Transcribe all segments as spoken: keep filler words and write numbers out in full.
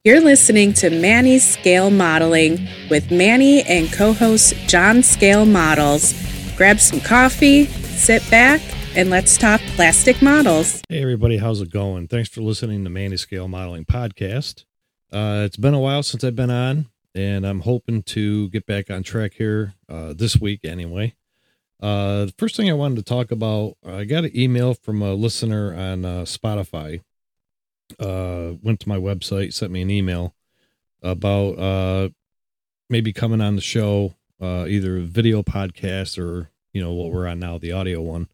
You're listening to Manny Scale Modeling with Manny and co-host John Scale Models. Grab some coffee, sit back, and let's talk plastic models. Hey everybody, how's it going? Thanks for listening to Manny Scale Modeling Podcast. Uh, it's been a while since I've been on, and I'm hoping to get back on track here uh, this week anyway. Uh, the first thing I wanted to talk about, I got an email from a listener on uh, Spotify. Uh, went to my website, sent me an email about uh, maybe coming on the show, uh, either a video podcast or, you know, what we're on now, the audio one.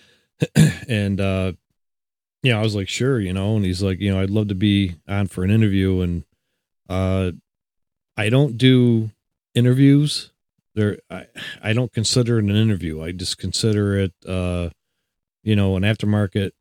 and, uh, yeah, I was like, sure, you know, and he's like, you know, I'd love to be on for an interview. And uh, I don't do interviews. There, I, I don't consider it an interview. I just consider it, uh, you know, an aftermarket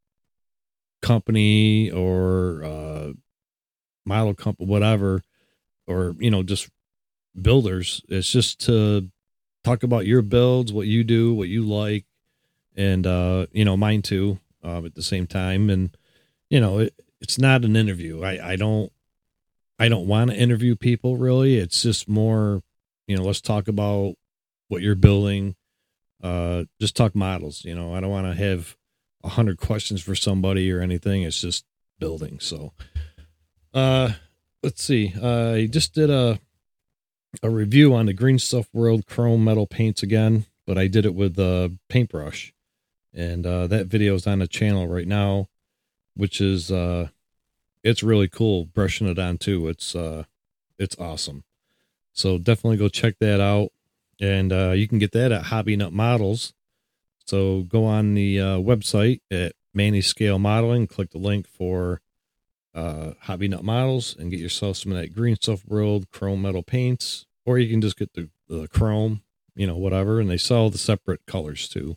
company or uh model company, whatever, or, you know, just builders. It's just to talk about your builds, what you do, what you like, and uh you know, mine too, um at the same time. And you know, it, it's not an interview. I I don't I don't want to interview people, really. It's just more, you know, let's talk about what you're building, uh just talk models. You know, I don't want to have a hundred questions for somebody or anything. It's just building. So, uh, let's see. Uh, I just did a, a review on the Green Stuff World chrome metal paints again, but I did it with a paintbrush, and, uh, that video is on the channel right now, which is, uh, it's really cool brushing it on too. It's, uh, it's awesome. So definitely go check that out. And, uh, you can get that at Hobby Nut Models. So go on the uh, website at Manny Scale Modeling, click the link for uh, Hobby Nut Models, and get yourself some of that Green Stuff World chrome metal paints, or you can just get the, the chrome, you know, whatever. And they sell the separate colors too.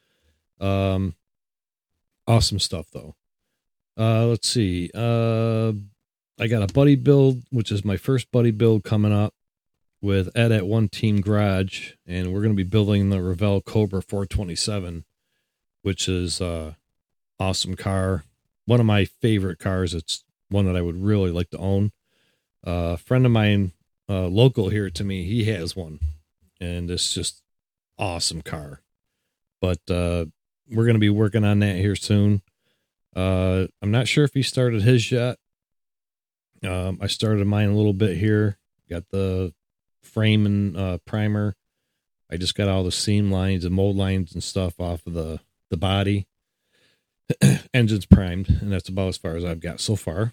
Um, awesome stuff though. Uh, let's see. Uh, I got a buddy build, which is my first buddy build coming up with Ed at One Team Garage, and we're going to be building the Revell Cobra four twenty-seven, which is a awesome car. One of my favorite cars. It's one that I would really like to own. Uh, a friend of mine, uh, local here to me, he has one, and it's just awesome car. But uh, we're going to be working on that here soon. Uh, I'm not sure if he started his yet. Um, I started mine a little bit here. Got the frame and uh, primer. I just got all the seam lines and mold lines and stuff off of the, the body. Engine's primed, and that's about as far as I've got so far.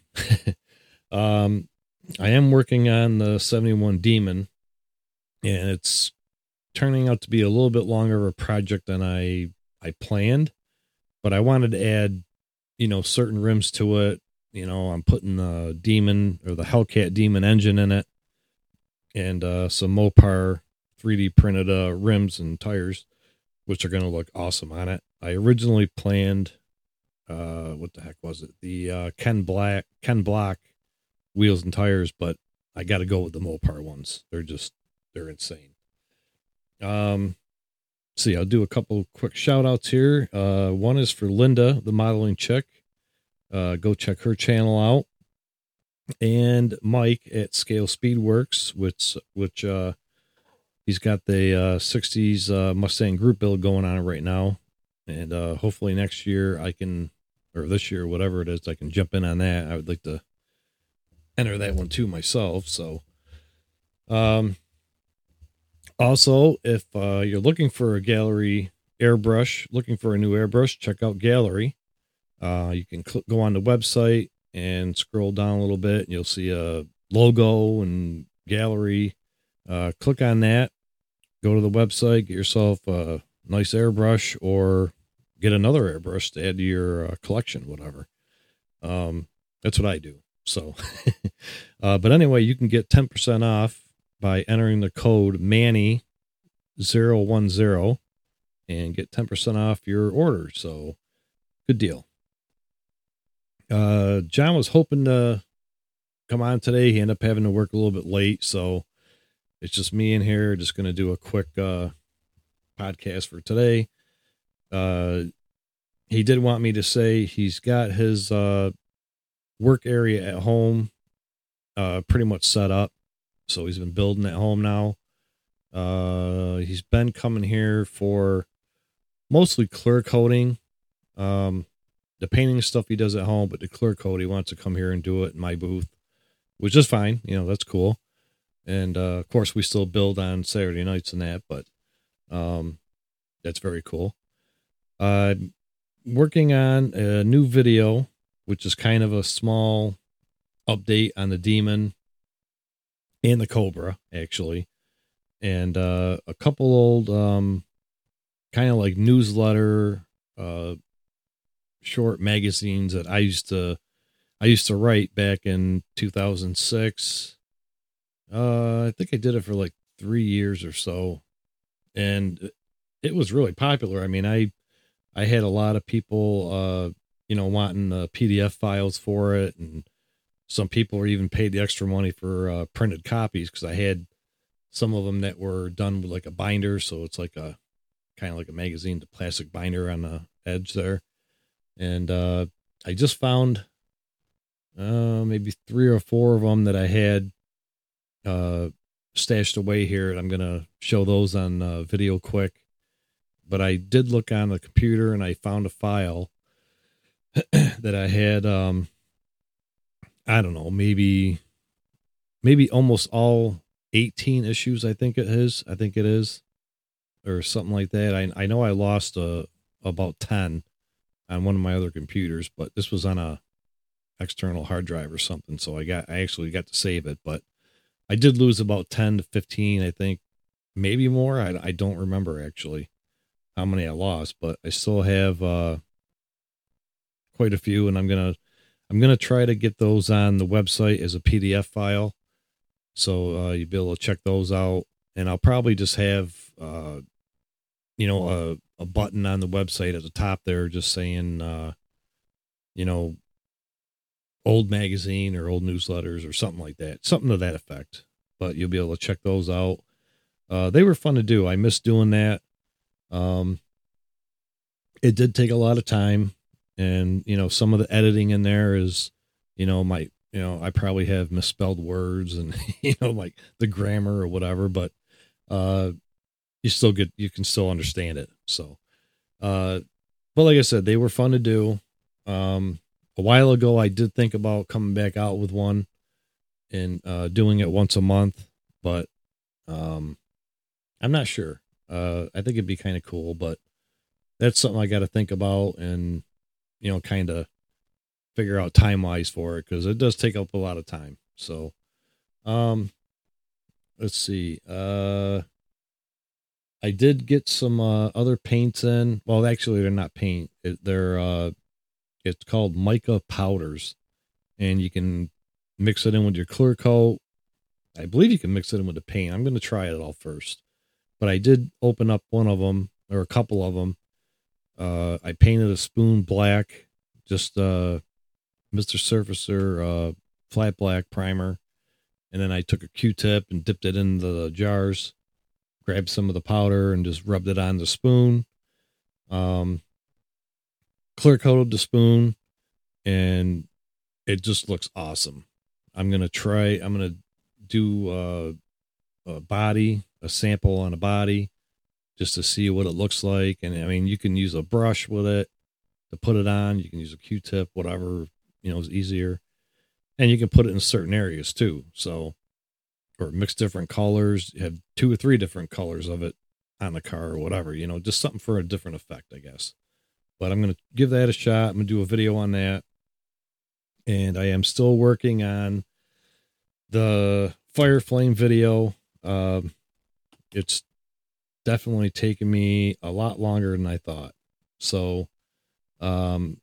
um, I am working on the seventy-one Demon, and it's turning out to be a little bit longer of a project than I, I planned, but I wanted to add, you know, certain rims to it. You know, I'm putting the Demon or the Hellcat Demon engine in it, and uh, some Mopar three D printed uh, rims and tires, which are going to look awesome on it. I originally planned, uh, what the heck was it? The uh, Ken Black, Ken Block wheels and tires, but I got to go with the Mopar ones. They're just, they're insane. Um, see, I'll do a couple quick shout outs here. Uh, one is for Linda, the modeling chick. Uh, go check her channel out. And Mike at Scale Speedworks, which, which, uh, he's got the, uh, sixties, uh, Mustang group build going on right now. And, uh, hopefully next year I can, or this year, whatever it is, I can jump in on that. I would like to enter that one too myself. So, um, also, if, uh, you're looking for a gallery airbrush, looking for a new airbrush, check out Gallery. Uh, you can cl- go on the website and scroll down a little bit, and you'll see a logo and gallery. Uh, click on that, go to the website, get yourself a nice airbrush, or get another airbrush to add to your uh, collection, whatever. Um, that's what I do. So, uh, but anyway, you can get ten percent off by entering the code Manny zero one zero and get ten percent off your order. So good deal. Uh, John was hoping to come on today. He ended up having to work a little bit late. So it's just me in here, just going to do a quick, uh, podcast for today. Uh, he did want me to say he's got his, uh, work area at home uh, pretty much set up. So he's been building at home now. Uh, he's been coming here for mostly clear coating. Um, the painting stuff he does at home, but the clear coat, he wants to come here and do it in my booth, which is fine. You know, that's cool. And, uh, of course we still build on Saturday nights and that, but, um, that's very cool. Uh, working on a new video, which is kind of a small update on the Demon and the Cobra, actually. And, uh, a couple old, um, kind of like newsletter, uh, short magazines that I used to, I used to write back in two thousand six. Uh, I think I did it for like three years or so. And it was really popular. I mean, I, I had a lot of people, uh, you know, wanting uh, P D F files for it. And some people were even paid the extra money for uh, printed copies, because I had some of them that were done with like a binder. So it's like a kind of like a magazine, the plastic binder on the edge there. And uh, I just found uh, maybe three or four of them that I had uh, stashed away here. And I'm going to show those on uh, video quick. But I did look on the computer and I found a file that I had, um, I don't know, maybe, maybe almost all eighteen issues. I think it is. I think it is, or something like that. I I know I lost uh, about ten on one of my other computers, but this was on a external hard drive or something. So I got, I actually got to save it, but I did lose about ten to fifteen, I think, maybe more. I, I don't remember actually how many I lost, but I still have, uh, quite a few, and I'm going to, I'm going to try to get those on the website as a P D F file. So, uh, you'll be able to check those out, and I'll probably just have, uh, you know, a, a button on the website at the top there, just saying, uh, you know, old magazine or old newsletters or something like that, something to that effect, but you'll be able to check those out. Uh, they were fun to do. I miss doing that. Um, it did take a lot of time, and, you know, some of the editing in there is, you know, my, you know, I probably have misspelled words and, you know, like the grammar or whatever, but, uh, you still get, you can still understand it. So, uh, but like I said, they were fun to do. Um, a while ago, I did think about coming back out with one and, uh, doing it once a month, but, um, I'm not sure. Uh, I think it'd be kind of cool, but that's something I got to think about and, you know, kind of figure out time wise for it, because it does take up a lot of time. So, um, let's see. Uh, I did get some uh, other paints in. Well, actually, they're not paint. It, they're uh, it's called mica powders, and you can mix it in with your clear coat. I believe you can mix it in with the paint. I'm going to try it all first. But I did open up one of them, or a couple of them. Uh, I painted a spoon black, just uh, Mister Surfacer uh, flat black primer. And then I took a Q-tip and dipped it in the jars, grabbed some of the powder and just rubbed it on the spoon. Um, clear coated the spoon, and it just looks awesome. I'm going to try, I'm going to do uh, a body, a sample on a body, just to see what it looks like. And I mean, you can use a brush with it to put it on. You can use a Q-tip, whatever, you know, is easier. And you can put it in certain areas too. So, or mix different colors, have two or three different colors of it on the car or whatever, you know, just something for a different effect, I guess. But I'm going to give that a shot. I'm going to do a video on that. And I am still working on the Fire Flame video. Um, it's definitely taken me a lot longer than I thought. So, um,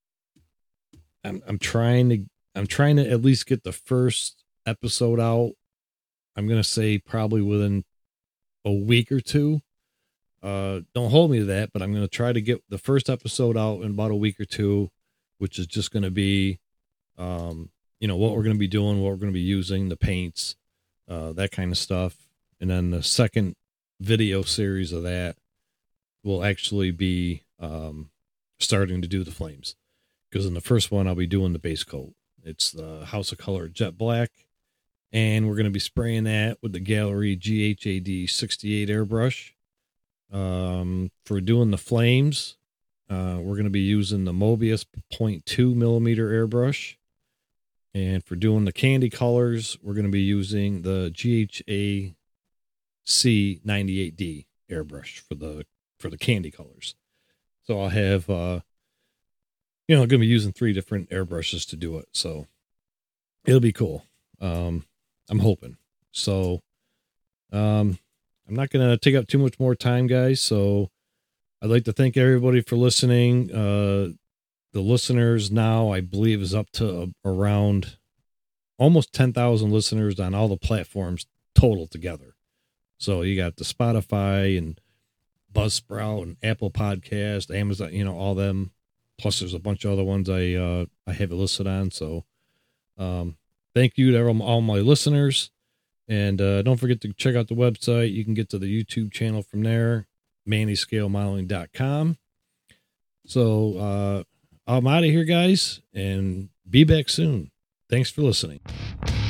I'm, I'm trying to, I'm trying to at least get the first episode out. I'm going to say probably within a week or two. Uh, don't hold me to that, but I'm going to try to get the first episode out in about a week or two, which is just going to be, um, you know, what we're going to be doing, what we're going to be using, the paints, uh, that kind of stuff. And then the second video series of that will actually be, um, starting to do the flames, because in the first one, I'll be doing the base coat. It's the House of Color Jet Black. and we're going to be spraying that with the Gallery G H A D sixty-eight airbrush. Um, for doing the flames, uh, we're going to be using the Mobius point two millimeter airbrush. And for doing the candy colors, we're going to be using the G H A C ninety-eight D airbrush for the for the candy colors. So I'll have, uh, you know, I'm going to be using three different airbrushes to do it. So it'll be cool. Um, I'm hoping. So um, I'm not going to take up too much more time, guys. So I'd like to thank everybody for listening. Uh, the listeners now, I believe, is up to around almost ten thousand listeners on all the platforms total together. So you got the Spotify and Buzzsprout and Apple Podcast, Amazon, you know, all them. Plus there's a bunch of other ones I, uh, I have it listed on. So, um, thank you to all my listeners, and, uh, don't forget to check out the website. You can get to the YouTube channel from there, manny scale modeling dot com. So, uh, I'm out of here, guys, and be back soon. Thanks for listening.